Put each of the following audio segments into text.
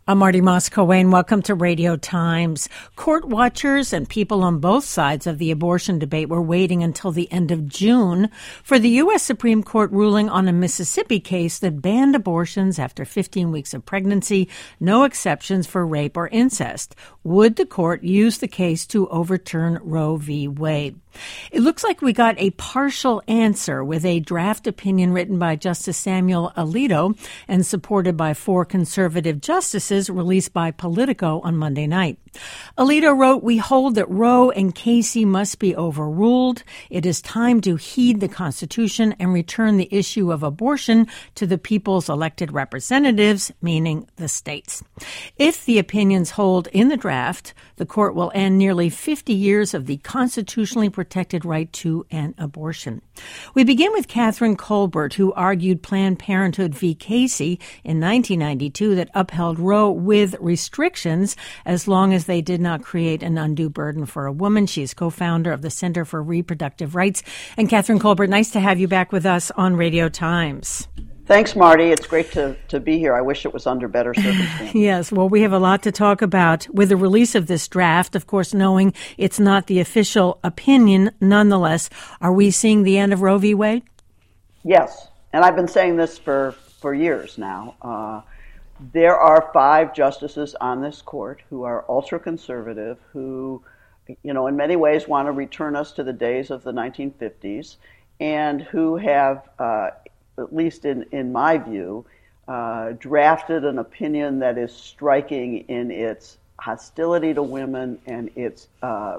I'm Marty Moss-Coane. Welcome to Radio Times. Court watchers and people on both sides of the abortion debate were waiting until the end of June for the U.S. Supreme Court ruling on a Mississippi case that banned abortions after 15 weeks of pregnancy, no exceptions for rape or incest. Would the court use the case to overturn Roe v. Wade? It looks like we got a partial answer with a draft opinion written by Justice Samuel Alito and supported by 4 conservative justices released by Politico on Monday night. Alito wrote, "We hold that Roe and Casey must be overruled. It is time to heed the Constitution and return the issue of abortion to the people's elected representatives, meaning the states." If the opinions hold in the draft, the court will end nearly 50 years of the constitutionally protected right to an abortion. We begin with Catherine Colbert, who argued Planned Parenthood v. Casey in 1992 that upheld Roe with restrictions as long as they did not create an undue burden for a woman. She is co-founder of the Center for Reproductive Rights. And Catherine Colbert, nice to have you back with us on Radio Times. Thanks, Marty. It's great to be here. I wish it was under better circumstances. Yes, well, we have a lot to talk about with the release of this draft, of course, knowing it's not the official opinion. Nonetheless, are we seeing the end of Roe v. Wade? Yes, and I've been saying this for years now. There are 5 justices on this court who are ultra-conservative, who, in many ways want to return us to the days of the 1950s, and who have, at least in my view, drafted an opinion that is striking in its hostility to women and its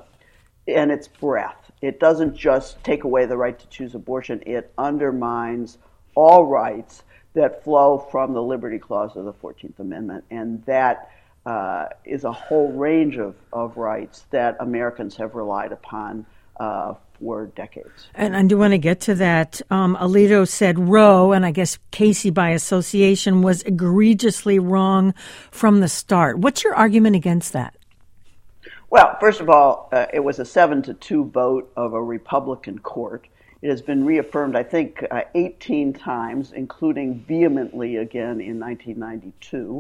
breadth. It doesn't just take away the right to choose abortion, it undermines all rights that flow from the Liberty Clause of the 14th Amendment, and that is a whole range of rights that Americans have relied upon for decades. And I do want to get to that. Alito said Roe, and I guess Casey by association, was egregiously wrong from the start. What's your argument against that? Well, first of all, it was a 7-2 vote of a Republican court. It has been reaffirmed, I think, 18 times, including vehemently again in 1992.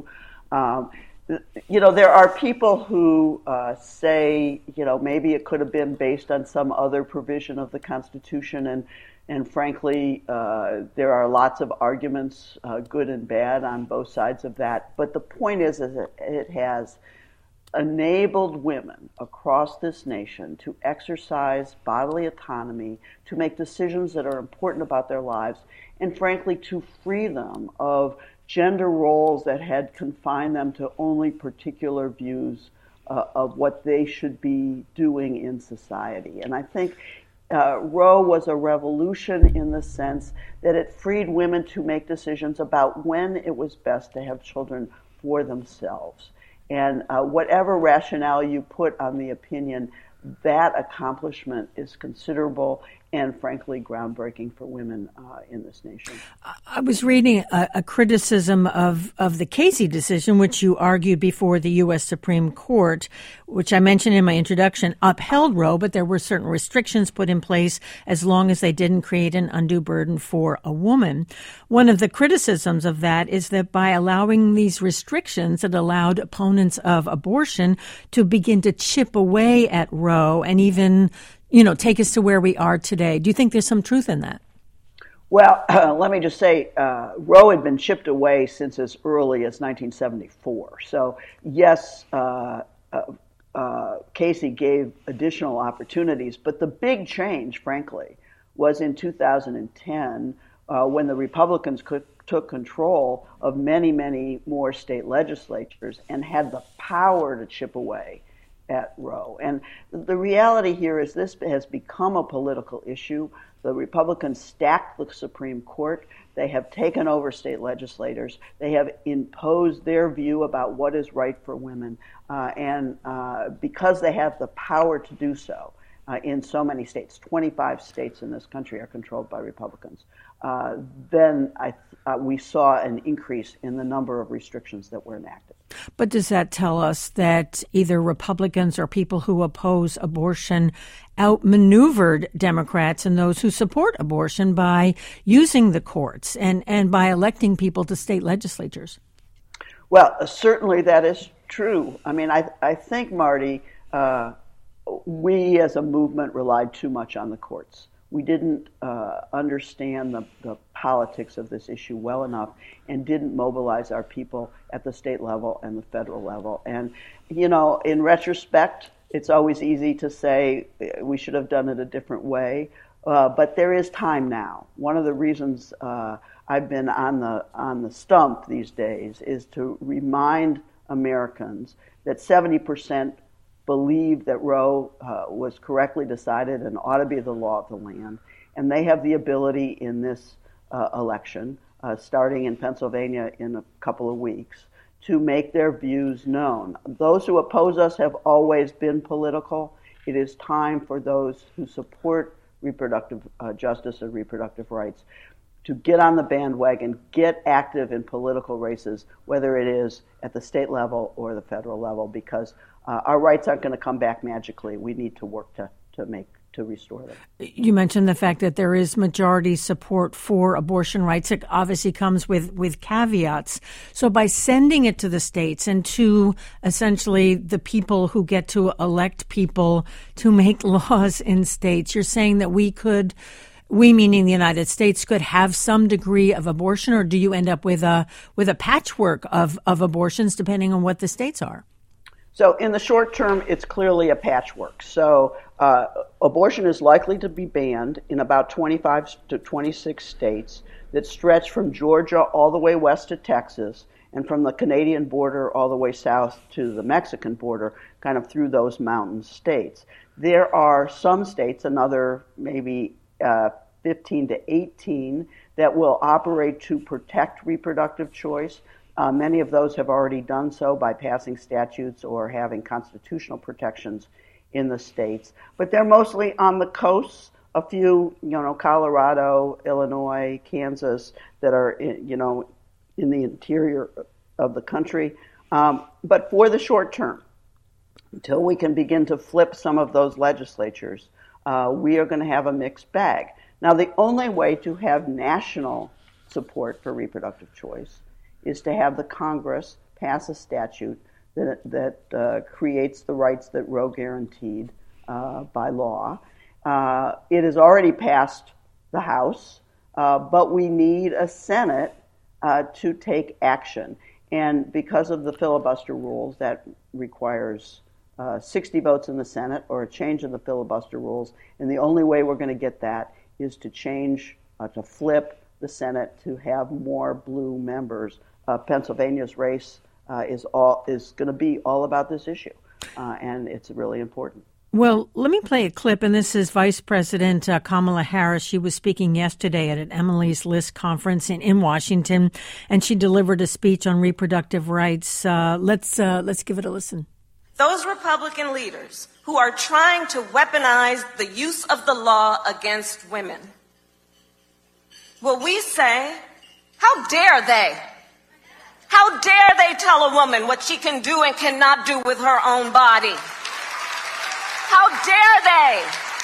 There are people who say, maybe it could have been based on some other provision of the Constitution, and frankly, there are lots of arguments, good and bad, on both sides of that. But the point is that it has enabled women across this nation to exercise bodily autonomy, to make decisions that are important about their lives, and frankly, to free them of gender roles that had confined them to only particular views of what they should be doing in society. And I think Roe was a revolution in the sense that it freed women to make decisions about when it was best to have children for themselves. And whatever rationale you put on the opinion, that accomplishment is considerable and, frankly, groundbreaking for women in this nation. I was reading a criticism of the Casey decision, which you argued before the U.S. Supreme Court, which I mentioned in my introduction, upheld Roe, but there were certain restrictions put in place as long as they didn't create an undue burden for a woman. One of the criticisms of that is that by allowing these restrictions, it allowed opponents of abortion to begin to chip away at Roe and even take us to where we are today. Do you think there's some truth in that? Well, let me just say, Roe had been chipped away since as early as 1974. So, yes, Casey gave additional opportunities, but the big change, frankly, was in 2010 when the Republicans took control of many, many more state legislatures and had the power to chip away at Roe. And the reality here is this has become a political issue. The Republicans stacked the Supreme Court. They have taken over state legislators. They have imposed their view about what is right for women. And because they have the power to do so in so many states, 25 states in this country are controlled by Republicans, then we saw an increase in the number of restrictions that were enacted. But does that tell us that either Republicans or people who oppose abortion outmaneuvered Democrats and those who support abortion by using the courts and by electing people to state legislatures? Well, certainly that is true. I mean, I think, Marty, we as a movement relied too much on the courts. We didn't understand the politics of this issue well enough and didn't mobilize our people at the state level and the federal level. And, you know, in retrospect, it's always easy to say we should have done it a different way, but there is time now. One of the reasons I've been on the stump these days is to remind Americans that 70% believe that Roe was correctly decided and ought to be the law of the land, and they have the ability in this election, starting in Pennsylvania in a couple of weeks, to make their views known. Those who oppose us have always been political. It is time for those who support reproductive justice and reproductive rights to get on the bandwagon, get active in political races, whether it is at the state level or the federal level, because our rights aren't going to come back magically. We need to work to restore them. You mentioned the fact that there is majority support for abortion rights. It obviously comes with caveats. So by sending it to the states and to essentially the people who get to elect people to make laws in states, you're saying that we meaning the United States, could have some degree of abortion, or do you end up with a patchwork of abortions depending on what the states are? So in the short term, it's clearly a patchwork. So abortion is likely to be banned in about 25 to 26 states that stretch from Georgia all the way west to Texas and from the Canadian border all the way south to the Mexican border, kind of through those mountain states. There are some states, another maybe 15 to 18, that will operate to protect reproductive choice. Many of those have already done so by passing statutes or having constitutional protections in the states. But they're mostly on the coasts, a few, Colorado, Illinois, Kansas, that are, in the interior of the country. But for the short term, until we can begin to flip some of those legislatures, we are going to have a mixed bag. Now, the only way to have national support for reproductive choice is to have the Congress pass a statute that creates the rights that Roe guaranteed by law. It has already passed the House, but we need a Senate to take action. And because of the filibuster rules, that requires 60 votes in the Senate or a change in the filibuster rules. And the only way we're going to get that is to change, to flip the Senate to have more blue members. Pennsylvania's race is going to be all about this issue, and it's really important. Well, let me play a clip, and this is Vice President Kamala Harris. She was speaking yesterday at an Emily's List conference in Washington, and she delivered a speech on reproductive rights. Let's give it a listen. Those Republican leaders who are trying to weaponize the use of the law against women, will we say, how dare they? How dare they tell a woman what she can do and cannot do with her own body? How dare they?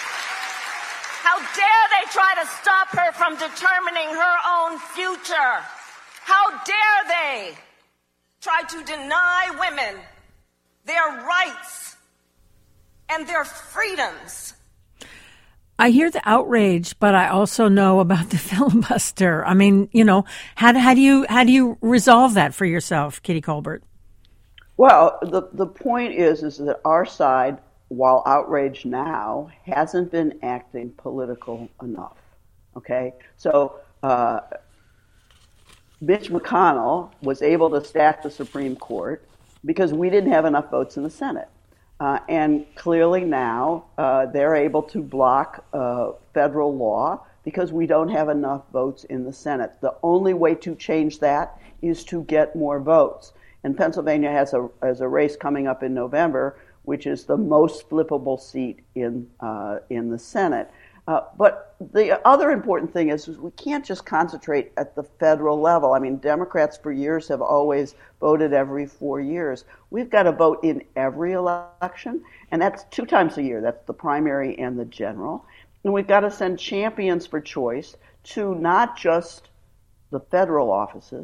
How dare they try to stop her from determining her own future? How dare they try to deny women their rights and their freedoms? I hear the outrage, but I also know about the filibuster. I mean, how do you resolve that for yourself, Kitty Colbert? Well, the point is that our side, while outraged now, hasn't been acting political enough. Okay, so Mitch McConnell was able to stack the Supreme Court because we didn't have enough votes in the Senate. And clearly now they're able to block federal law because we don't have enough votes in the Senate. The only way to change that is to get more votes. And Pennsylvania has a race coming up in November, which is the most flippable seat in the Senate. But the other important thing is we can't just concentrate at the federal level. I mean, Democrats for years have always voted every 4 years. We've got to vote in every election, and that's 2 times a year. That's the primary and the general. And we've got to send champions for choice to not just the federal offices,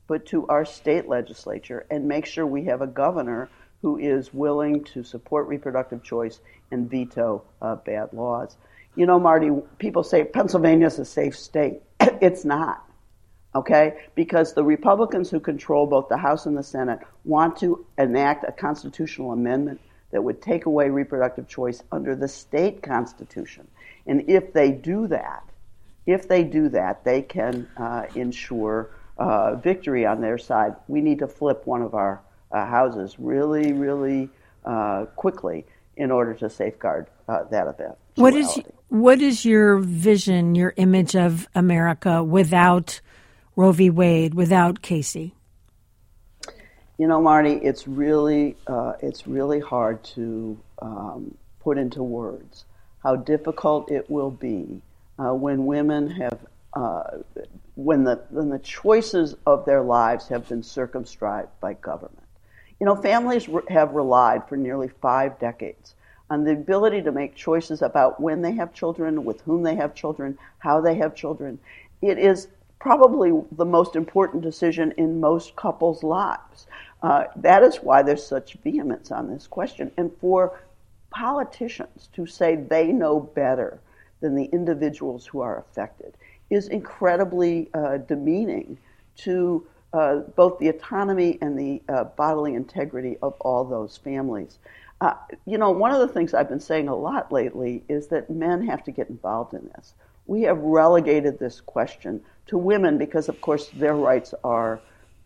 but to our state legislature and make sure we have a governor who is willing to support reproductive choice and veto bad laws. You know, Marty, people say Pennsylvania's a safe state. It's not, okay? Because the Republicans who control both the House and the Senate want to enact a constitutional amendment that would take away reproductive choice under the state constitution. And if they do that, they can ensure victory on their side. We need to flip one of our houses really, really quickly in order to safeguard that event. What is your vision, your image of America without Roe v. Wade, without Casey? You know, Marty, it's really hard to put into words how difficult it will be when women have when the choices of their lives have been circumscribed by government. You know, families have relied for nearly 5 decades on the ability to make choices about when they have children, with whom they have children, how they have children. It is probably the most important decision in most couples' lives. That is why there's such vehemence on this question. And for politicians to say they know better than the individuals who are affected is incredibly demeaning to both the autonomy and the bodily integrity of all those families. You know, one of the things I've been saying a lot lately is that men have to get involved in this. We have relegated this question to women because, of course, their rights are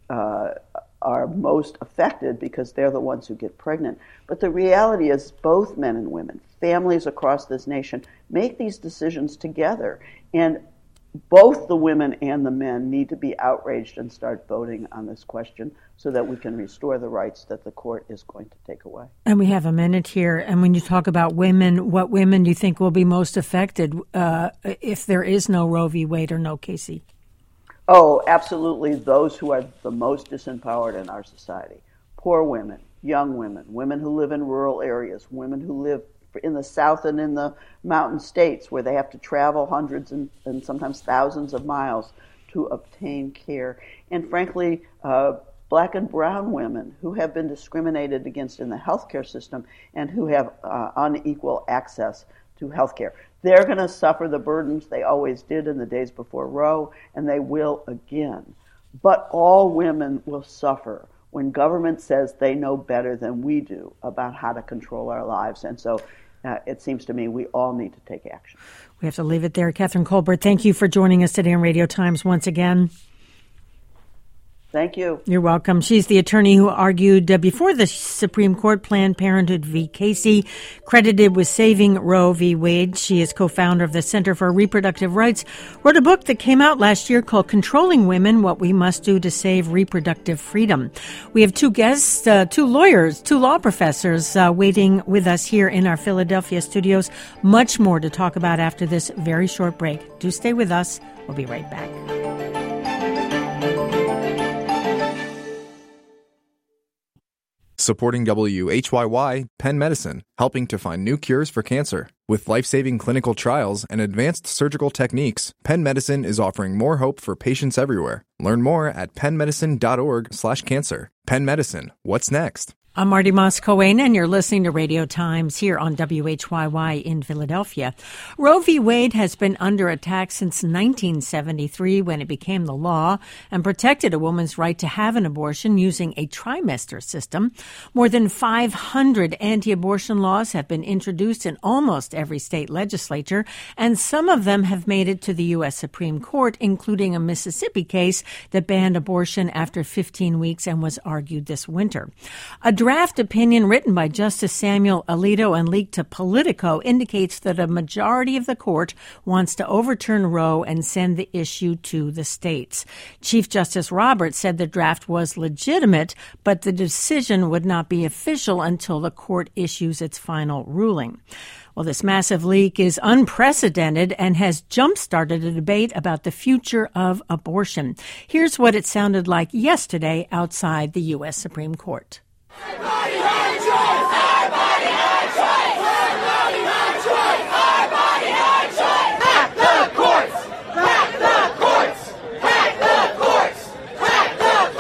most affected because they're the ones who get pregnant. But the reality is both men and women, families across this nation, make these decisions together. And both the women and the men need to be outraged and start voting on this question so that we can restore the rights that the court is going to take away. And we have a minute here. And when you talk about women, what women do you think will be most affected if there is no Roe v. Wade or no Casey? Oh, absolutely. Those who are the most disempowered in our society. Poor women, young women, women who live in rural areas, women who live in the South and in the mountain states where they have to travel hundreds and sometimes thousands of miles to obtain care. And frankly, Black and brown women who have been discriminated against in the healthcare system and who have unequal access to healthcare. They're going to suffer the burdens they always did in the days before Roe, and they will again. But all women will suffer when government says they know better than we do about how to control our lives. And so it seems to me we all need to take action. We have to leave it there. Kathryn Colbert, thank you for joining us today on Radio Times once again. Thank you. You're welcome. She's the attorney who argued before the Supreme Court Planned Parenthood v. Casey, credited with saving Roe v. Wade. She is co-founder of the Center for Reproductive Rights, wrote a book that came out last year called Controlling Women, What We Must Do to Save Reproductive Freedom. We have 2 guests, 2 lawyers, 2 law professors waiting with us here in our Philadelphia studios. Much more to talk about after this very short break. Do stay with us. We'll be right back. Supporting WHYY, Penn Medicine, helping to find new cures for cancer. With life-saving clinical trials and advanced surgical techniques, Penn Medicine is offering more hope for patients everywhere. Learn more at pennmedicine.org/cancer. Penn Medicine, what's next? I'm Marty Moss-Cohen, and you're listening to Radio Times here on WHYY in Philadelphia. Roe v. Wade has been under attack since 1973 when it became the law and protected a woman's right to have an abortion using a trimester system. More than 500 anti-abortion laws have been introduced in almost every state legislature, and some of them have made it to the U.S. Supreme Court, including a Mississippi case that banned abortion after 15 weeks and was argued this winter. A draft opinion written by Justice Samuel Alito and leaked to Politico indicates that a majority of the court wants to overturn Roe and send the issue to the states. Chief Justice Roberts said the draft was legitimate, but the decision would not be official until the court issues its final ruling. Well, this massive leak is unprecedented and has jump-started a debate about the future of abortion. Here's what it sounded like yesterday outside the U.S. Supreme Court. Everybody had a choice! Everybody had a choice! Everybody had a choice! Everybody had a choice! Hack the courts! Hack the courts! Hack the courts! Hack the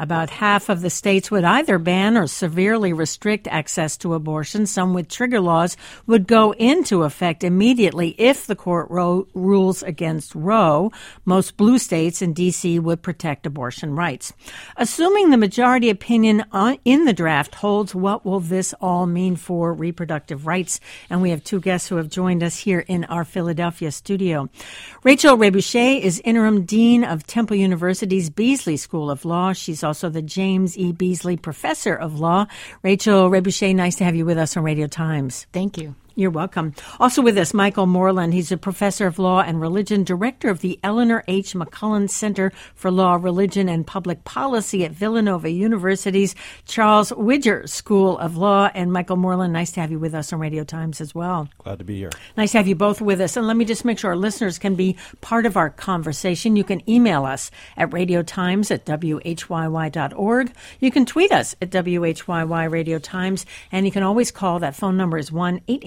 About half of the states would either ban or severely restrict access to abortion. Some with trigger laws would go into effect immediately if the court rules against Roe. Most blue states and D.C. would protect abortion rights. Assuming the majority opinion in the draft holds, what will this all mean for reproductive rights? And we have two guests who have joined us here in our Philadelphia studio. Rachel Rebouché is interim dean of Temple University's Beasley School of Law. She's also the James E. Beasley Professor of Law. Rachel Rebouché, nice to have you with us on Radio Times. Thank you. You're welcome. Also with us, Michael Moreland. He's a professor of law and religion, director of the Eleanor H. McCullen Center for Law, Religion, and Public Policy at Villanova University's Charles Widger School of Law. And Michael Moreland, nice to have you with us on Radio Times as well. Glad to be here. Nice to have you both with us. And let me just make sure our listeners can be part of our conversation. You can email us at radiotimes@whyy.org. You can tweet us at WHYY Radio Times. And you can always call. That phone number is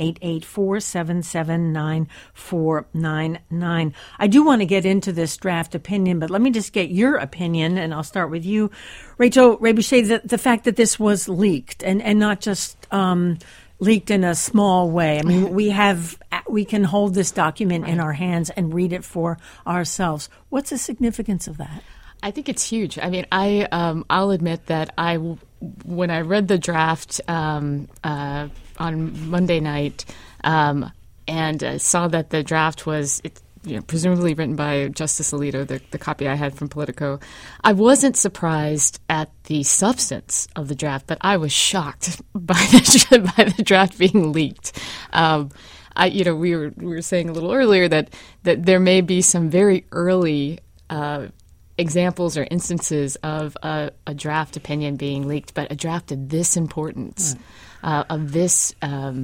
1-888-477-9499. I do want to get into this draft opinion, but let me just get your opinion, and I'll start with you, Rachel Rebouché, the fact that this was leaked and not just leaked in a small way. I mean, we can hold this document in our hands and read it for ourselves. What's the significance of that? I think it's huge. I mean, I'll admit that when I read the draft on Monday night and saw that the draft was presumably written by Justice Alito, the copy I had from Politico, I wasn't surprised at the substance of the draft, but I was shocked by the draft being leaked. We were saying a little earlier that there may be some very early examples or instances of a draft opinion being leaked, but a draft of this importance, of this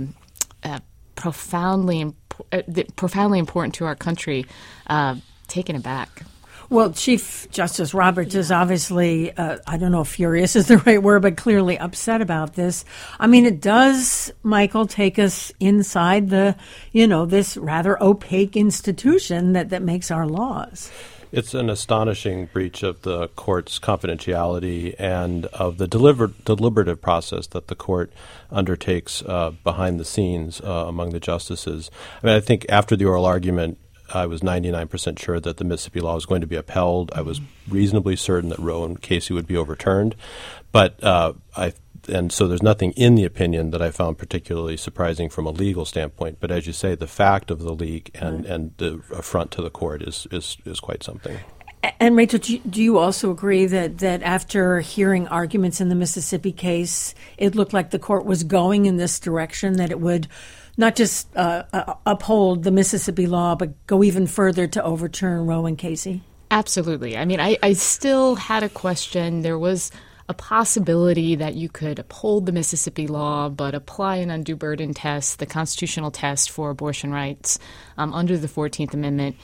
profoundly important to our country, taken aback. Well, Chief Justice Roberts is obviously, I don't know if furious is the right word, but clearly upset about this. I mean, it does, Michael, take us inside this rather opaque institution that makes our laws. It's an astonishing breach of the court's confidentiality and of the deliberative process that the court undertakes behind the scenes among the justices. I mean, I think after the oral argument, I was 99% sure that the Mississippi law was going to be upheld. I was reasonably certain that Roe and Casey would be overturned. But and so there's nothing in the opinion that I found particularly surprising from a legal standpoint. But as you say, the fact of the leak and the affront to the court is quite something. And Rachel, do you also agree that after hearing arguments in the Mississippi case, it looked like the court was going in this direction, that it would not just uphold the Mississippi law, but go even further to overturn Roe and Casey? Absolutely. I mean, I still had a question. There was a possibility that you could uphold the Mississippi law but apply an undue burden test, the constitutional test for abortion rights under the 14th Amendment,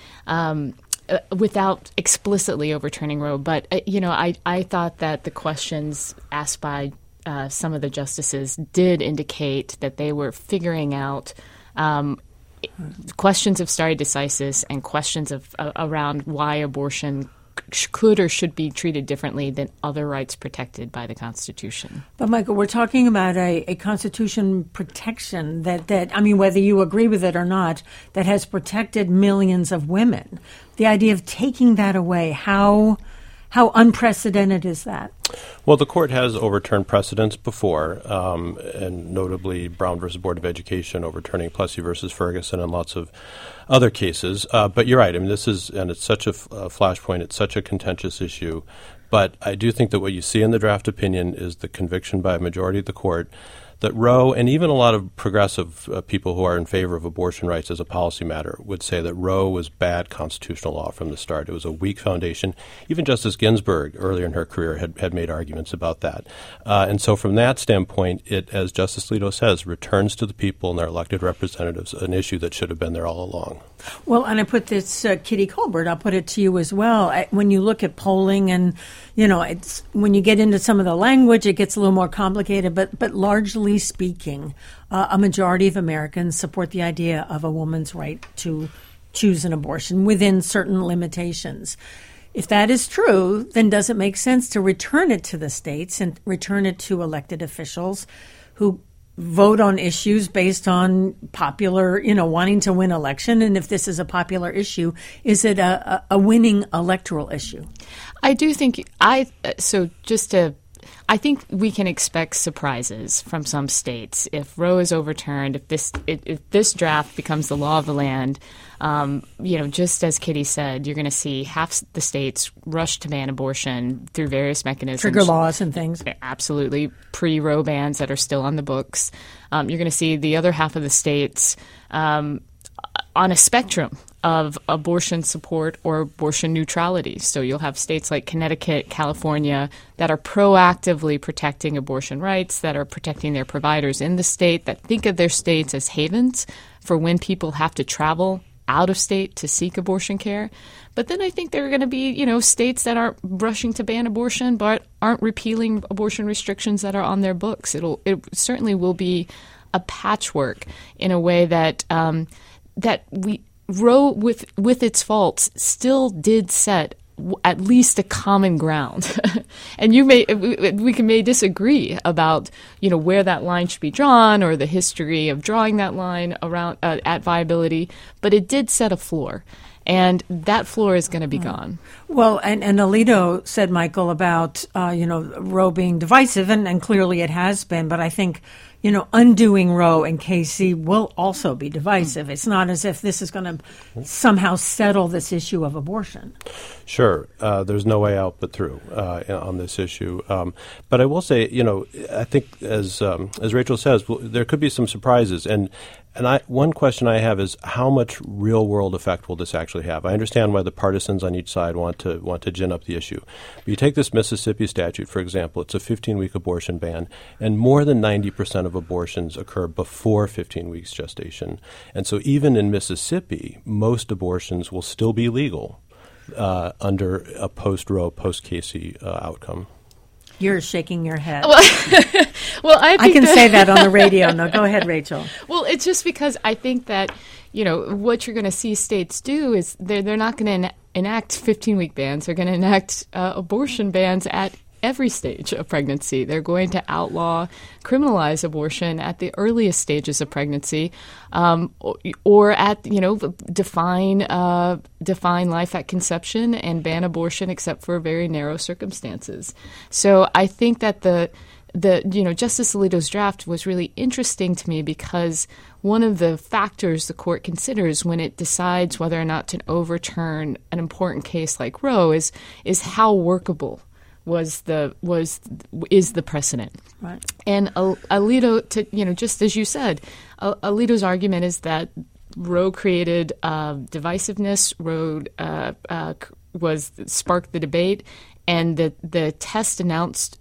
without explicitly overturning Roe. But, I thought that the questions asked by some of the justices did indicate that they were figuring out questions of stare decisis and questions of around why abortion could or should be treated differently than other rights protected by the Constitution. But, Michael, we're talking about a Constitution protection that, I mean, whether you agree with it or not, that has protected millions of women. The idea of taking that away, how unprecedented is that? Well, the court has overturned precedents before, and notably Brown versus Board of Education overturning Plessy versus Ferguson and lots of other cases. But you're right. I mean, it's such a flashpoint. It's such a contentious issue. But I do think that what you see in the draft opinion is the conviction by a majority of the court that Roe, and even a lot of progressive people who are in favor of abortion rights as a policy matter, would say that Roe was bad constitutional law from the start. It was a weak foundation. Even Justice Ginsburg, earlier in her career, had made arguments about that. And so from that standpoint, it, as Justice Alito says, returns to the people and their elected representatives an issue that should have been there all along. Well, and I put this, Kitty Colbert, I'll put it to you as well. When you look at polling and, it's when you get into some of the language, it gets a little more complicated, but largely speaking, a majority of Americans support the idea of a woman's right to choose an abortion within certain limitations. If that is true, then does it make sense to return it to the states and return it to elected officials who vote on issues based on popular, wanting to win election? And if this is a popular issue, is it a winning electoral issue? I do think I think we can expect surprises from some states if Roe is overturned. If this draft becomes the law of the land, just as Kitty said, you're going to see half the states rush to ban abortion through various mechanisms, trigger laws and things. Absolutely, pre-Roe bans that are still on the books. You're going to see the other half of the states on a spectrum of abortion support or abortion neutrality. So you'll have states like Connecticut, California that are proactively protecting abortion rights, that are protecting their providers in the state, that think of their states as havens for when people have to travel out of state to seek abortion care. But then I think there are going to be, states that aren't rushing to ban abortion but aren't repealing abortion restrictions that are on their books. It certainly will be a patchwork in a way that Roe, with its faults, still did set at least a common ground. And we may disagree about, where that line should be drawn or the history of drawing that line around at viability, but it did set a floor. And that floor is going to be gone. Well, and Alito said, Michael, about, Roe being divisive, and clearly it has been. But I think, undoing Roe and Casey will also be divisive. It's not as if this is going to somehow settle this issue of abortion. Sure. There's no way out but through on this issue. But I will say, I think as Rachel says, there could be some surprises. And one question I have is how much real world effect will this actually have? I understand why the partisans on each side want to gin up the issue. But you take this Mississippi statute, for example, it's a 15-week abortion ban, and more than 90% of abortions occur before 15 weeks gestation. And so even in Mississippi, most abortions will still be legal under a post-Roe, post-Casey outcome. You're shaking your head. Well, I can say that on the radio. No, go ahead, Rachel. Well, it's just because I think that, what you're going to see states do is they're not going to enact 15-week bans. They're going to enact abortion bans at every stage of pregnancy. They're going to outlaw, criminalize abortion at the earliest stages of pregnancy, or at, define life at conception and ban abortion except for very narrow circumstances. So I think that the Justice Alito's draft was really interesting to me because one of the factors the court considers when it decides whether or not to overturn an important case like Roe is how workable is the precedent. Right. And Alito, just as you said, Alito's argument is that Roe created divisiveness. Roe sparked the debate, and the test announced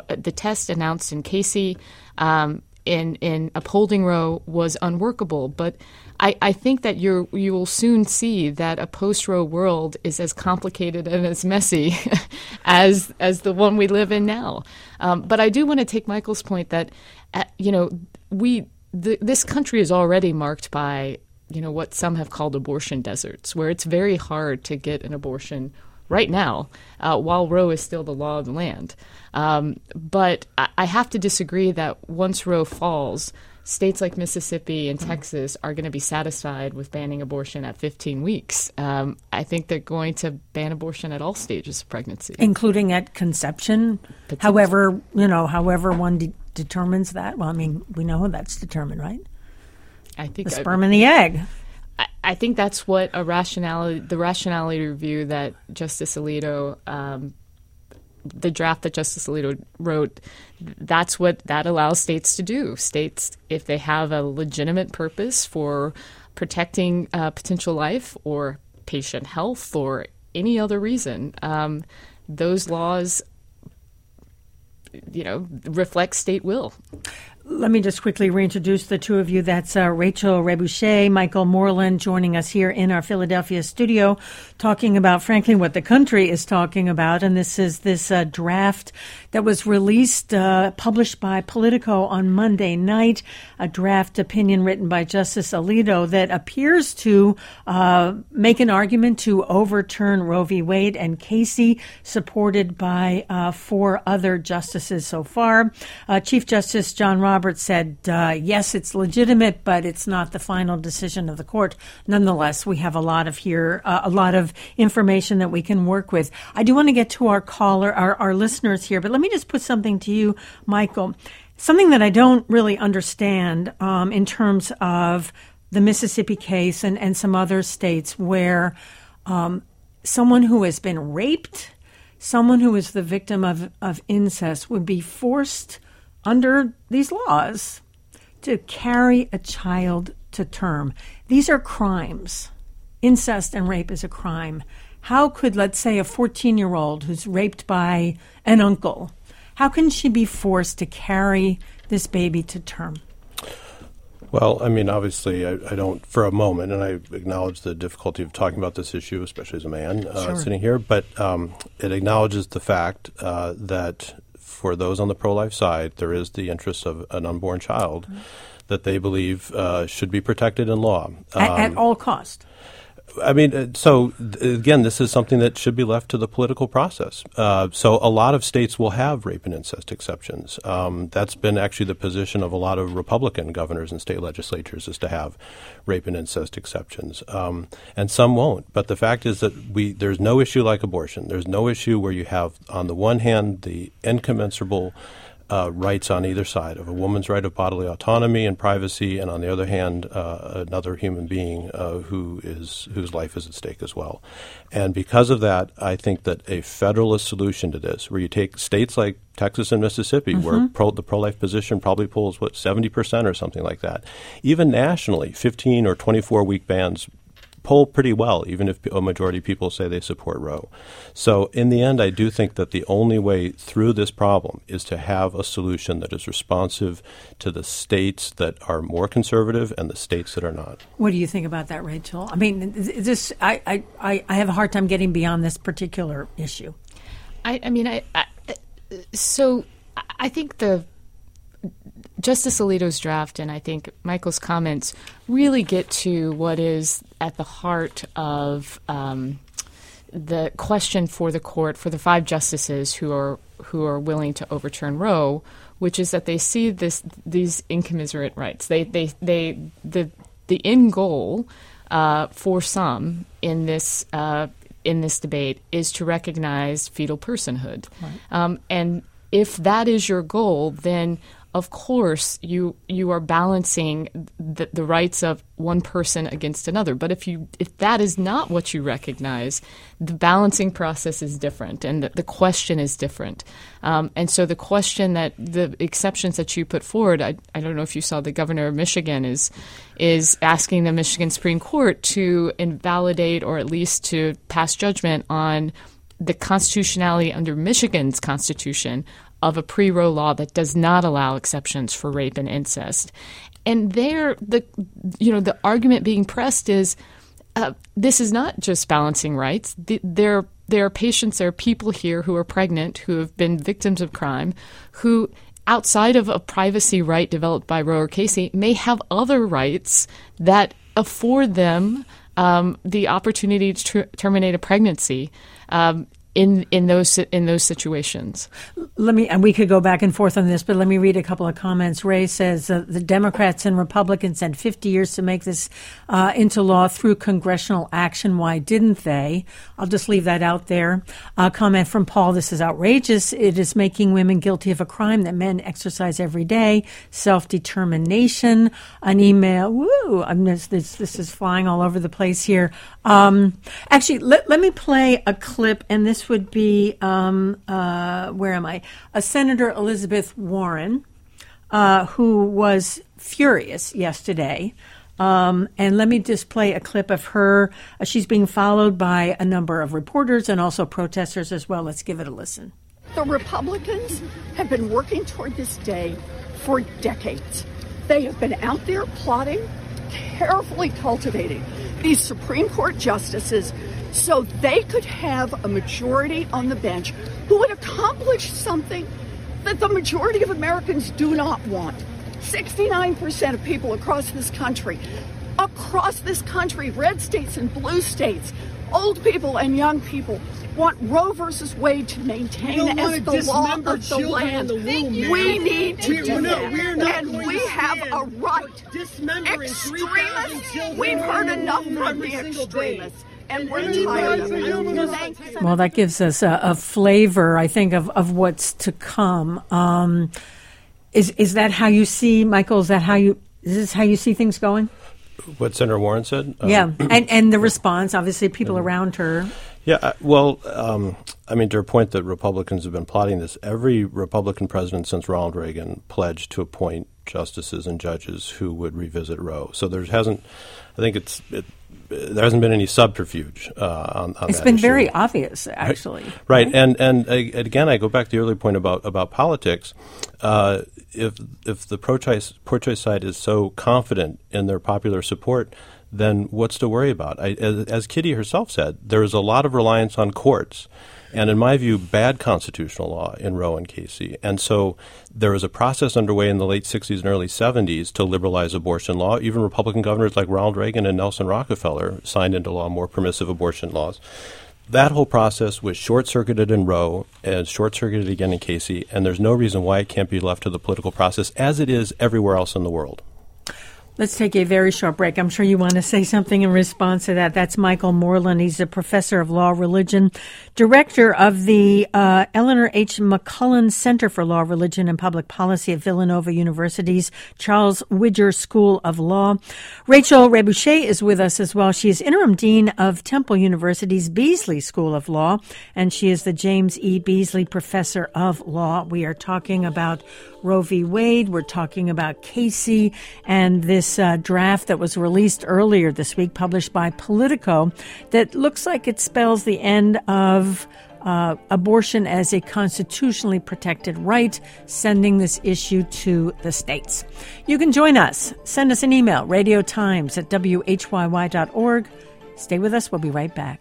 in Casey in upholding Roe was unworkable. But I think that you will soon see that a post-Roe world is as complicated and as messy as the one we live in now. But I do want to take Michael's point that this country is already marked by what some have called abortion deserts, where it's very hard to get an abortion right now, while Roe is still the law of the land. But I have to disagree that once Roe falls, states like Mississippi and Texas are going to be satisfied with banning abortion at 15 weeks. I think they're going to ban abortion at all stages of pregnancy, including at conception. However one determines that. Well, I mean, we know how that's determined, right? I think the sperm and the egg. I think that's what the rationality review that Justice Alito, the draft that Justice Alito wrote, that's what that allows states to do. States, if they have a legitimate purpose for protecting potential life or patient health or any other reason, those laws, reflect state will. Let me just quickly reintroduce the two of you. That's Rachel Rebouché, Michael Moreland joining us here in our Philadelphia studio, talking about, frankly, what the country is talking about. And this is this draft that was released, published by Politico on Monday night, a draft opinion written by Justice Alito that appears to make an argument to overturn Roe v. Wade and Casey, supported by 4 other justices so far. Chief Justice John Roberts said, yes, it's legitimate, but it's not the final decision of the court. Nonetheless, we have a lot of information that we can work with. I do want to get to our caller, our listeners here, but let me just put something to you, Michael. Something that I don't really understand in terms of the Mississippi case and some other states where someone who has been raped, someone who is the victim of incest would be forced under these laws to carry a child to term. These are crimes. Incest and rape is a crime. How could, let's say, a 14-year-old who's raped by an uncle, how can she be forced to carry this baby to term? Well, I mean, obviously, I don't for a moment, and I acknowledge the difficulty of talking about this issue, especially as a man sitting here, but it acknowledges the fact that for those on the pro-life side, there is the interest of an unborn child that they believe should be protected in law. At all cost. I mean, so again, this is something that should be left to the political process. So a lot of states will have rape and incest exceptions. That's been actually the position of a lot of Republican governors and state legislatures, is to have rape and incest exceptions. And some won't. But the fact is that there's no issue like abortion. There's no issue where you have, on the one hand, the incommensurable rights on either side of a woman's right of bodily autonomy and privacy, and on the other hand, another human being whose life is at stake as well. And because of that, I think that a federalist solution to this, where you take states like Texas and Mississippi, where the pro-life position probably pulls, 70% or something like that. Even nationally, 15 or 24-week bans poll pretty well, even if a majority of people say they support Roe. So in the end, I do think that the only way through this problem is to have a solution that is responsive to the states that are more conservative and the states that are not. What do you think about that, Rachel? I mean, I have a hard time getting beyond this particular issue. I think the Justice Alito's draft and I think Michael's comments really get to what is at the heart of the question for the court, for the 5 justices who are willing to overturn Roe, which is that they see these incommensurate rights. The end goal for some in this debate is to recognize fetal personhood, right. And if that is your goal, then of course you are balancing the rights of one person against another. But if that is not what you recognize, the balancing process is different and the question is different. And so the question that the exceptions that you put forward, I don't know if you saw the governor of Michigan is asking the Michigan Supreme Court to invalidate or at least to pass judgment on the constitutionality under Michigan's constitution of a pre-Roe law that does not allow exceptions for rape and incest. And there, the argument being pressed is this is not just balancing rights. There are patients, there are people here who are pregnant, who have been victims of crime, who outside of a privacy right developed by Roe or Casey may have other rights that afford them the opportunity to terminate a pregnancy. In those situations. And we could go back and forth on this, but let me read a couple of comments. Ray says the Democrats and Republicans had 50 years to make this into law through congressional action. Why didn't they? I'll just leave that out there. Comment from Paul, this is outrageous. It is making women guilty of a crime that men exercise every day. Self-determination. An email. Woo! This is flying all over the place here. Actually, let me play a clip, and this would be, where am I? Senator Elizabeth Warren, who was furious yesterday. And let me just play a clip of her. She's being followed by a number of reporters and also protesters as well. Let's give it a listen. The Republicans have been working toward this day for decades. They have been out there plotting, carefully cultivating these Supreme Court justices so they could have a majority on the bench who would accomplish something that the majority of Americans do not want. 69% of people across this country, red states and blue states, old people and young people, want Roe versus Wade to maintain as the law of the land. We need to do that. And we have a right. Extremists, we've heard enough from the extremists. And we're tired of it. Well, that gives us a flavor, I think, of what's to come. Is that how you see, Michael? Is this how you see things going? What Senator Warren said? Yeah, and the response, obviously, people around her. Yeah, to her point that Republicans have been plotting this, every Republican president since Ronald Reagan pledged to appoint justices and judges who would revisit Roe. So there hasn't been any subterfuge on that. It's been issue. very obvious, actually. Right. And again, I go back to the earlier point about politics. If the pro-choice side is so confident in their popular support, then what's to worry about? As Kitty herself said, there is a lot of reliance on courts, and in my view, bad constitutional law in Roe and Casey. And so there was a process underway in the late 60s and early 70s to liberalize abortion law. Even Republican governors like Ronald Reagan and Nelson Rockefeller signed into law more permissive abortion laws. That whole process was short-circuited in Roe and short-circuited again in Casey, and there's no reason why it can't be left to the political process as it is everywhere else in the world. Let's take a very short break. I'm sure you want to say something in response to that. That's Michael Moreland. He's a professor of law, religion, director of the Eleanor H. McCullen Center for Law, Religion, and Public Policy at Villanova University's Charles Widger School of Law. Rachel Rebouché is with us as well. She is interim dean of Temple University's Beasley School of Law, and she is the James E. Beasley Professor of Law. We are talking about Roe v. Wade. We're talking about Casey and this draft that was released earlier this week, published by Politico, that looks like it spells the end of abortion as a constitutionally protected right, sending this issue to the states. You can join us. Send us an email, radiotimes@whyy.org. Stay with us. We'll be right back.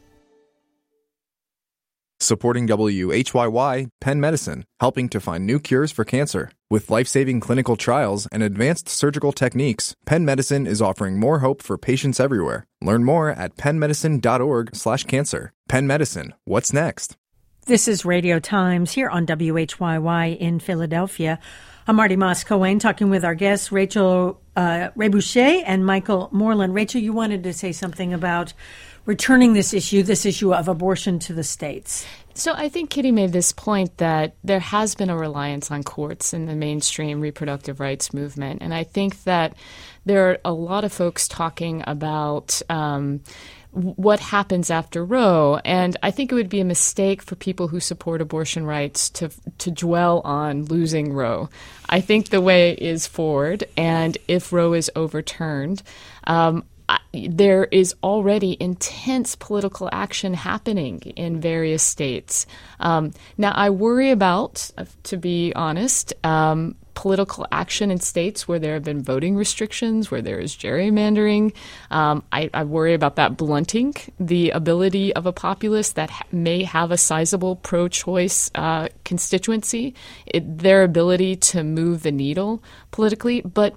Supporting WHYY, Penn Medicine, helping to find new cures for cancer. With life-saving clinical trials and advanced surgical techniques, Penn Medicine is offering more hope for patients everywhere. Learn more at pennmedicine.org/cancer. Penn Medicine, what's next? This is Radio Times here on WHYY in Philadelphia. I'm Marty Moss-Cohen talking with our guests, Rachel Rebouché and Michael Moreland. Rachel, you wanted to say something about returning this issue of abortion to the states. So I think Kitty made this point that there has been a reliance on courts in the mainstream reproductive rights movement. And I think that there are a lot of folks talking about what happens after Roe. And I think it would be a mistake for people who support abortion rights to dwell on losing Roe. I think the way is forward. And if Roe is overturned, there is already intense political action happening in various states. Now, I worry about, to be honest, political action in states where there have been voting restrictions, where there is gerrymandering. I worry about that blunting the ability of a populace that may have a sizable pro-choice constituency, their ability to move the needle politically. But,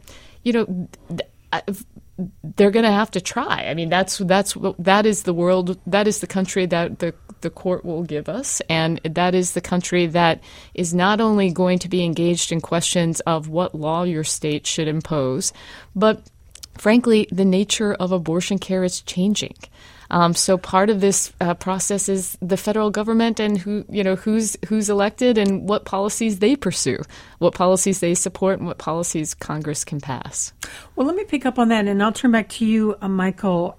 they're going to have to try. I mean, that is the world, that is the country that the court will give us, and that is the country that is not only going to be engaged in questions of what law your state should impose, but frankly, the nature of abortion care is changing. So part of this process is the federal government and who's elected and what policies they pursue, what policies they support, and what policies Congress can pass. Well, let me pick up on that, and I'll turn back to you, Michael.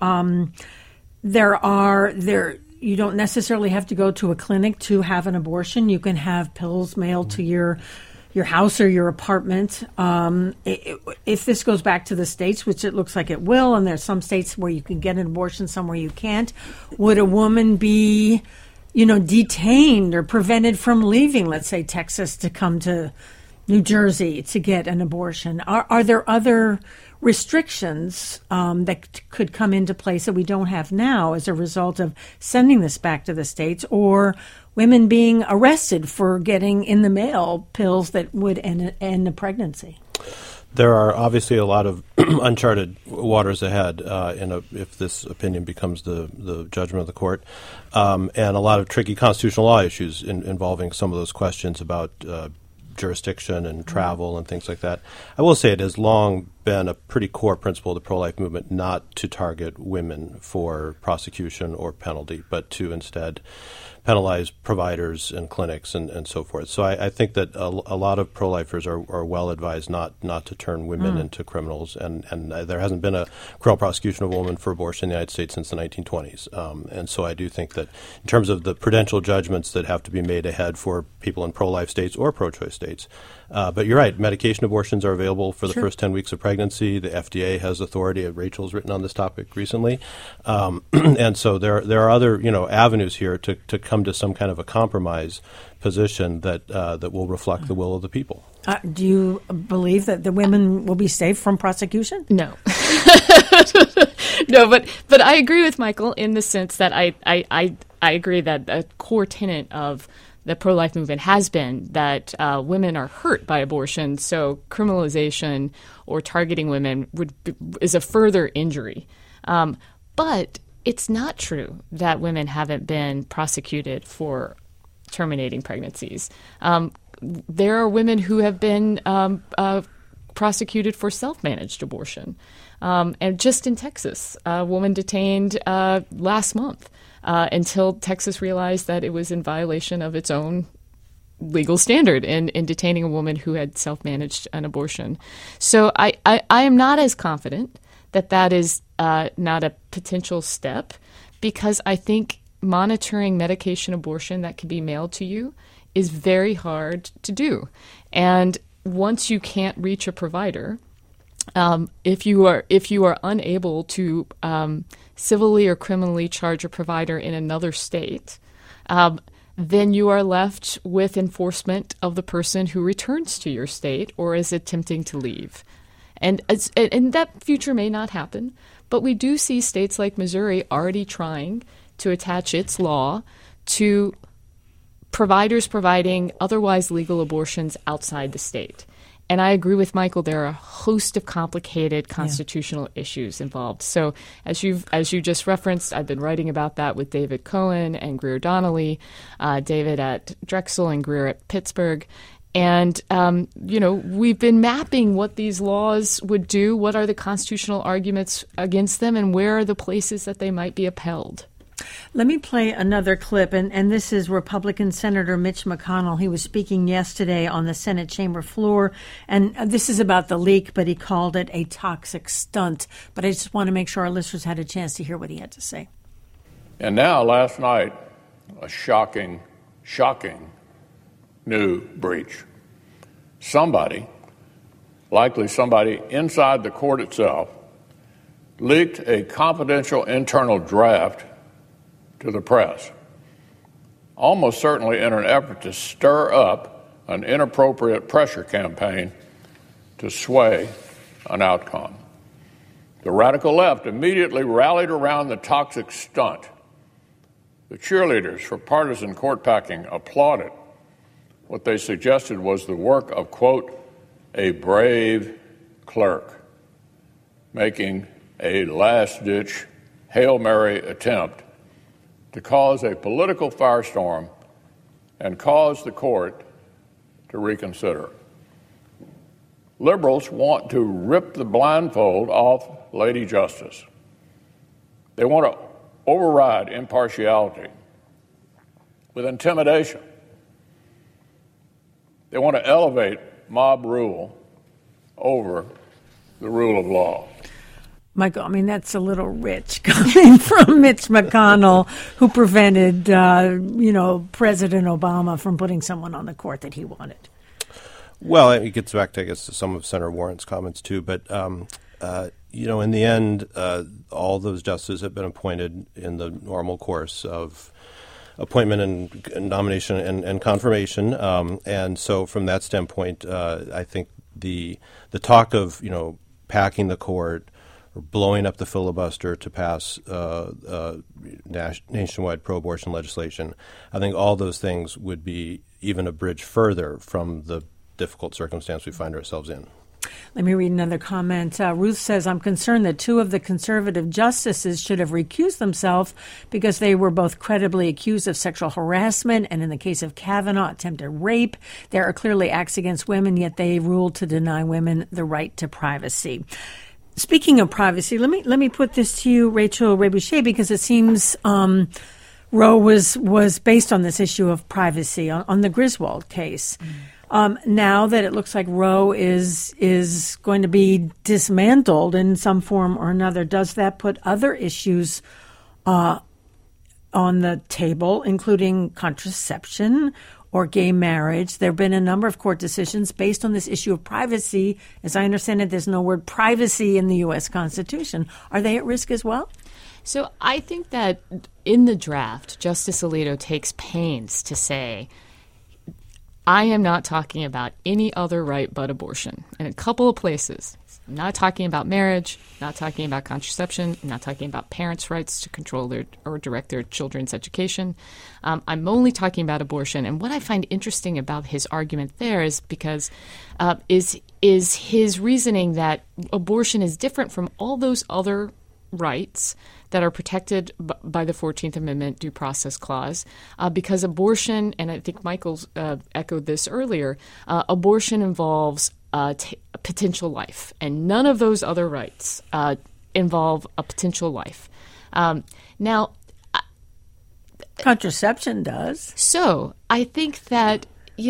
You don't necessarily have to go to a clinic to have an abortion. You can have pills mailed to your house or your apartment. If this goes back to the states, which it looks like it will, and there's some states where you can get an abortion, some where you can't, would a woman be, detained or prevented from leaving, let's say, Texas to come to New Jersey to get an abortion. Are there other restrictions that could come into place that we don't have now as a result of sending this back to the states, or women being arrested for getting in the mail pills that would end a pregnancy? There are obviously a lot of uncharted waters ahead if this opinion becomes the judgment of the court, and a lot of tricky constitutional law issues involving some of those questions about jurisdiction and travel and things like that. I will say it has long been a pretty core principle of the pro-life movement not to target women for prosecution or penalty, but to instead penalize providers and clinics and so forth. So I think that a lot of pro-lifers are well advised not to turn women into criminals, and there hasn't been a criminal prosecution of a woman for abortion in the United States since the 1920s. And so I do think that in terms of the prudential judgments that have to be made ahead for people in pro-life states or pro-choice states, but you're right, medication abortions are available for the first 10 weeks of pregnancy. The FDA has authority. Rachel's written on this topic recently. And so there are other avenues here to come to some kind of a compromise position that will reflect the will of the people. Do you believe that the women will be safe from prosecution? No. No, but I agree with Michael in the sense that I agree that a core tenet of the pro-life movement has been that women are hurt by abortion, so criminalization or targeting women is a further injury. But it's not true that women haven't been prosecuted for terminating pregnancies. There are women who have been prosecuted for self-managed abortion. And just in Texas, a woman detained last month until Texas realized that it was in violation of its own legal standard in detaining a woman who had self-managed an abortion. So I am not as confident that is not a potential step, because I think monitoring medication abortion that can be mailed to you is very hard to do. And once you can't reach a provider, if you are unable to civilly or criminally charge a provider in another state, then you are left with enforcement of the person who returns to your state or is attempting to leave. And that future may not happen, but we do see states like Missouri already trying to attach its law to providers providing otherwise legal abortions outside the state. And I agree with Michael, there are a host of complicated constitutional issues involved. So as you just referenced, I've been writing about that with David Cohen and Greer Donnelly, David at Drexel and Greer at Pittsburgh. And, we've been mapping what these laws would do, what are the constitutional arguments against them, and where are the places that they might be upheld. Let me play another clip, and this is Republican Senator Mitch McConnell. He was speaking yesterday on the Senate chamber floor, and this is about the leak, but he called it a toxic stunt. But I just want to make sure our listeners had a chance to hear what he had to say. And now, last night, a shocking new breach. Somebody, likely somebody inside the court itself, leaked a confidential internal draft to the press, almost certainly in an effort to stir up an inappropriate pressure campaign to sway an outcome. The radical left immediately rallied around the toxic stunt. The cheerleaders for partisan court packing applauded what they suggested was the work of, quote, a brave clerk, making a last-ditch Hail Mary attempt to cause a political firestorm and cause the court to reconsider. Liberals want to rip the blindfold off Lady Justice. They want to override impartiality with intimidation. They want to elevate mob rule over the rule of law. Michael, I mean, that's a little rich coming from Mitch McConnell, who prevented, President Obama from putting someone on the court that he wanted. Well, it gets back to, I guess, some of Senator Warren's comments, too. But, in the end, all those justices have been appointed in the normal course of appointment and nomination and confirmation. And so from that standpoint, I think the talk of, packing the court or blowing up the filibuster to pass nationwide pro-abortion legislation, I think all those things would be even a bridge further from the difficult circumstance we find ourselves in. Let me read another comment. Ruth says, I'm concerned that 2 of the conservative justices should have recused themselves because they were both credibly accused of sexual harassment and, in the case of Kavanaugh, attempted rape. There are clearly acts against women, yet they ruled to deny women the right to privacy. Speaking of privacy, let me put this to you, Rachel Reboucher, because it seems Roe was based on this issue of privacy on the Griswold case. Now that it looks like Roe is going to be dismantled in some form or another, does that put other issues on the table, including contraception or gay marriage? There have been a number of court decisions based on this issue of privacy. As I understand it, there's no word privacy in the U.S. Constitution. Are they at risk as well? So I think that in the draft, Justice Alito takes pains to say, I am not talking about any other right but abortion. In a couple of places. I'm not talking about marriage, not talking about contraception, I'm not talking about parents' rights to control their or direct their children's education. I'm only talking about abortion. And what I find interesting about his argument there is because is his reasoning that abortion is different from all those other rights that are protected by the 14th Amendment due process clause, because abortion, and I think Michael's echoed this earlier, abortion involves potential life, and none of those other rights involve a potential life. Now, contraception does. So I think that,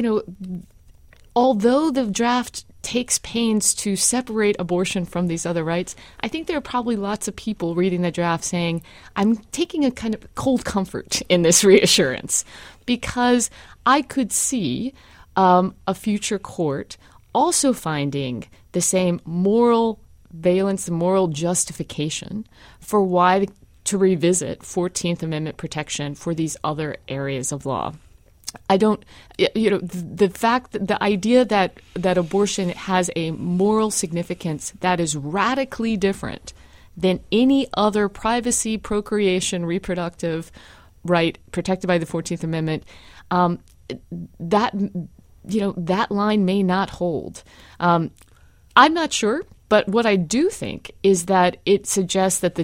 although the draft takes pains to separate abortion from these other rights, I think there are probably lots of people reading the draft saying, I'm taking a kind of cold comfort in this reassurance, because I could see a future court also finding the same moral valence, the moral justification for why to revisit 14th Amendment protection for these other areas of law. I don't, the fact that the idea that abortion has a moral significance that is radically different than any other privacy, procreation, reproductive right protected by the 14th Amendment, that line may not hold. I'm not sure, but what I do think is that it suggests that the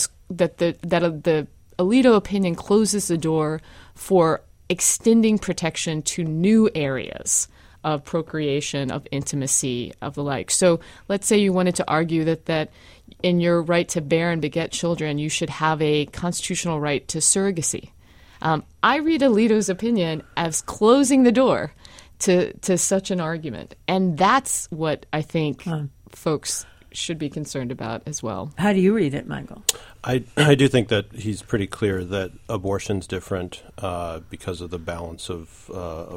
Alito opinion closes the door for extending protection to new areas of procreation, of intimacy, of the like. So let's say you wanted to argue that in your right to bear and beget children, you should have a constitutional right to surrogacy. I read Alito's opinion as closing the door to such an argument. And that's what I think folks should be concerned about as well. How do you read it, Michael? I do think that he's pretty clear that abortion's different because of the balance of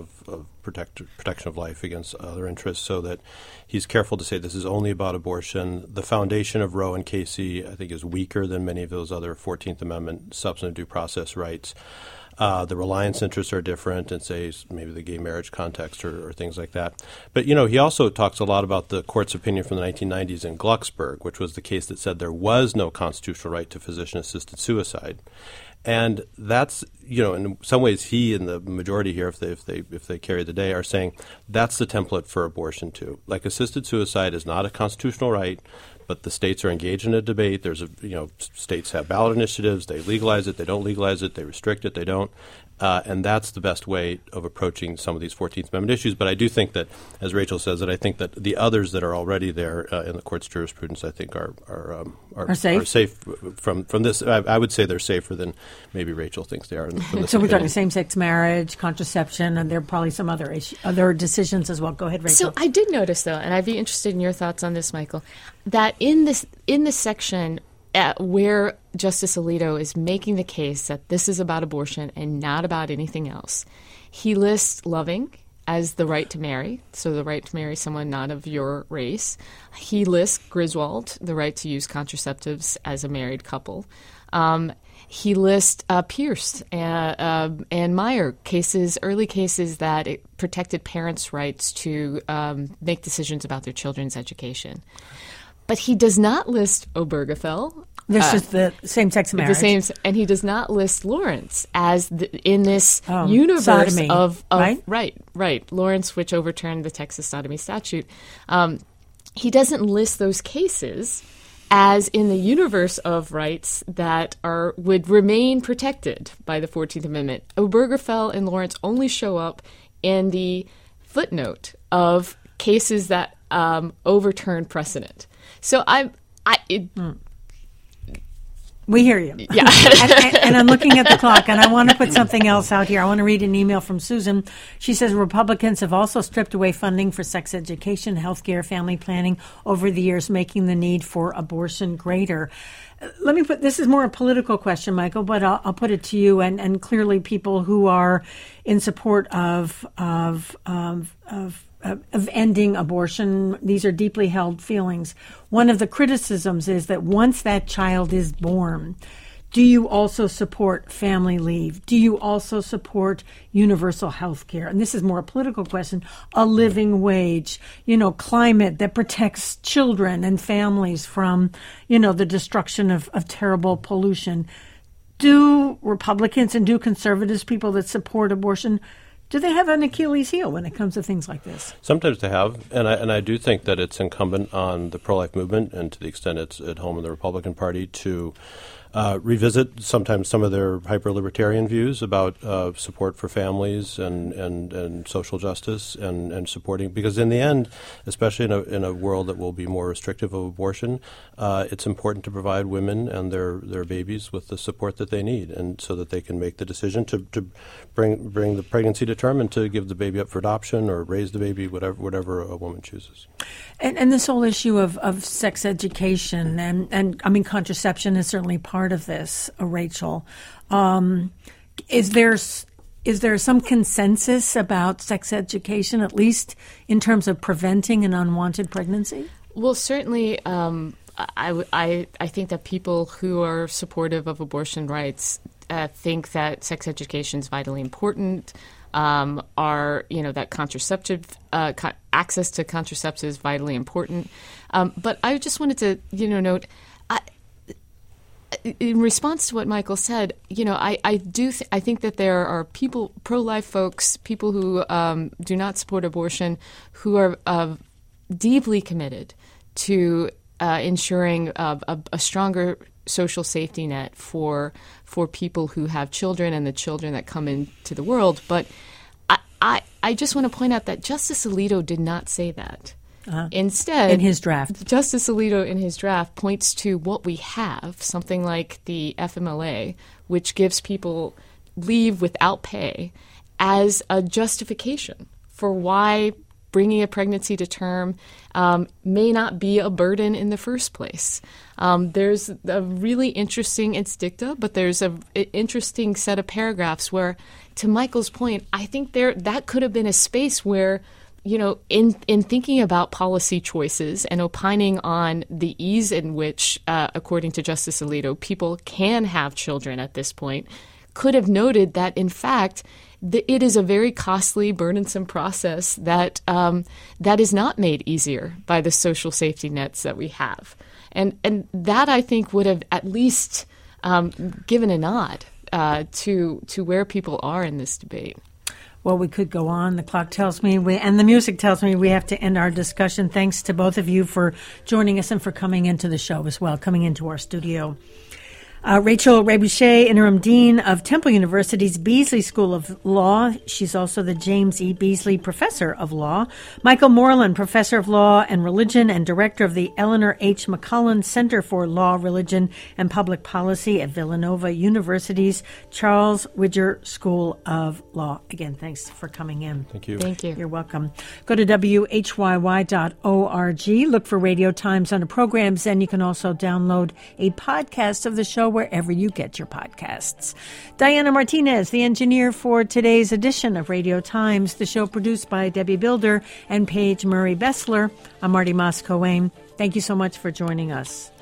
protection of life against other interests, so that he's careful to say this is only about abortion. The foundation of Roe and Casey, I think, is weaker than many of those other 14th Amendment substantive due process rights. The reliance interests are different, and say maybe the gay marriage context or things like that. But, he also talks a lot about the court's opinion from the 1990s in Glucksberg, which was the case that said there was no constitutional right to physician-assisted suicide. And that's, in some ways he and the majority here, if they carry the day, are saying that's the template for abortion too. Like, assisted suicide is not a constitutional right, but the states are engaged in a debate. There's states have ballot initiatives. They legalize it. They don't legalize it. They restrict it. They don't. And that's the best way of approaching some of these 14th Amendment issues. But I do think that, as Rachel says, that I think that the others that are already there in the court's jurisprudence, I think are safe. Are safe from this. I would say they're safer than maybe Rachel thinks they are. So we're talking same-sex marriage, contraception, and there are probably some other decisions as well. Go ahead, Rachel. So I did notice, though, and I'd be interested in your thoughts on this, Michael, that in this section where Justice Alito is making the case that this is about abortion and not about anything else, he lists loving as the right to marry, so the right to marry someone not of your race. He lists Griswold, the right to use contraceptives as a married couple. He lists Pierce and Meyer cases, early cases that it protected parents' rights to make decisions about their children's education. But he does not list Obergefell. This is the same-sex marriage. And he does not list Lawrence as in this universe sodomy, of right? Lawrence, which overturned the Texas sodomy statute. He doesn't list those cases as in the universe of rights that would remain protected by the 14th Amendment. Obergefell and Lawrence only show up in the footnote of cases that overturn precedent. So we hear you. Yeah. and I'm looking at the clock, and I want to put something else out here. I want to read an email from Susan. She says Republicans have also stripped away funding for sex education, healthcare, family planning over the years, making the need for abortion greater. Let me this is more a political question, Michael, but I'll put it to you. And clearly people who are in support of ending abortion, these are deeply held feelings. One of the criticisms is that once that child is born, do you also support family leave? Do you also support universal health care? And this is more a political question, a living wage, climate that protects children and families from, the destruction of terrible pollution. Do Republicans and do conservatives, people that support abortion, do they have an Achilles heel when it comes to things like this? Sometimes they have, and I do think that it's incumbent on the pro-life movement, and to the extent it's at home in the Republican Party, to revisit sometimes some of their hyper-libertarian views about support for families and social justice and supporting, because in the end, especially in a world that will be more restrictive of abortion, it's important to provide women and their babies with the support that they need, and so that they can make the decision to bring the pregnancy to term and to give the baby up for adoption or raise the baby, whatever a woman chooses. And this whole issue of sex education and I mean contraception is certainly part of this, Rachel. Is there some consensus about sex education, at least in terms of preventing an unwanted pregnancy? Well, certainly, I think that people who are supportive of abortion rights think that sex education is vitally important. That contraceptive access to contraceptives is vitally important. But I just wanted to, note, in response to what Michael said, I think that there are people, pro-life folks, people who do not support abortion, who are deeply committed to ensuring a stronger social safety net for people who have children and the children that come into the world. But I just want to point out that Justice Alito did not say that. Instead, in his draft, Justice Alito in his draft points to what we have, something like the FMLA, which gives people leave without pay as a justification for why bringing a pregnancy to term may not be a burden in the first place. There's a really interesting, it's dicta, but there's an interesting set of paragraphs where, to Michael's point, I think that could have been a space where, in thinking about policy choices and opining on the ease in which, according to Justice Alito, people can have children at this point, could have noted that, in fact, it is a very costly, burdensome process that is not made easier by the social safety nets that we have. And that, I think, would have at least given a nod to where people are in this debate. Well, we could go on. The clock tells me, and the music tells me we have to end our discussion. Thanks to both of you for joining us and for coming into the show as well, coming into our studio. Rachel Ray-Boucher, Interim Dean of Temple University's Beasley School of Law. She's also the James E. Beasley Professor of Law. Michael Moreland, Professor of Law and Religion and Director of the Eleanor H. McCullen Center for Law, Religion, and Public Policy at Villanova University's Charles Widger School of Law. Again, thanks for coming in. Thank you. Thank you. You're welcome. Go to WHYY.org. Look for Radio Times under programs, and you can also download a podcast of the show wherever you get your podcasts. Diana Martinez, the engineer for today's edition of Radio Times, the show produced by Debbie Builder and Paige Murray Bessler. I'm Marty Moss-Coane. Thank you so much for joining us.